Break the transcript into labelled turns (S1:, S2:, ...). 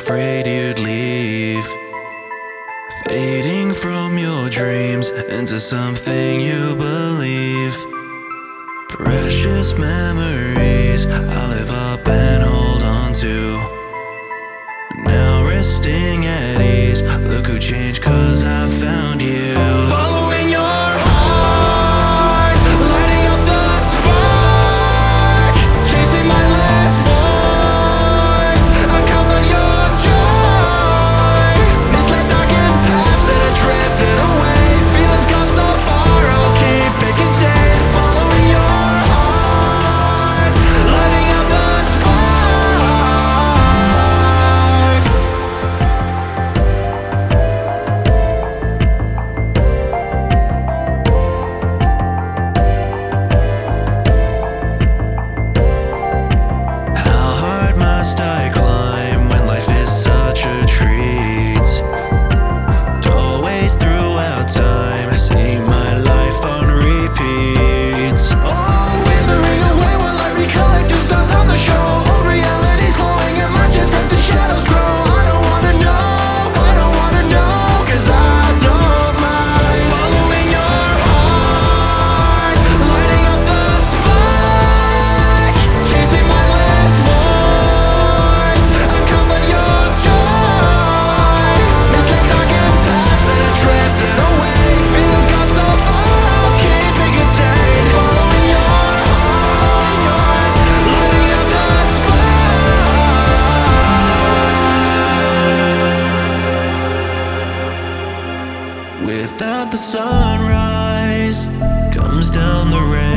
S1: afraid you'd leave, fading from your dreams into something you believe. Precious memories I live up and hold on to. Now resting at ease, look who changed 'cause I found you. Following your heart, lighting up the spark, chasing my last words, uncover your joy. Misled darkened paths that are drifting away, feelings gone so far, I'll keep it contained. Following your heart, lighting up the spark. How hard must I climb when life is such a treat? Always throughout time, see my life on repeat. Oh, withering away while I recollect who stars on the show. Old reality's glowing and mine just let the shadows grow. I don't wanna know, 'cause I don't mind. Following your heart, lighting up the spark, chasing my last words, uncover your joy. Misled darkened paths that are drifting away, feelings gone so far, I'll keep it contained. Following your heart, lighting up the spark. Without the sunrise, comes down the rain.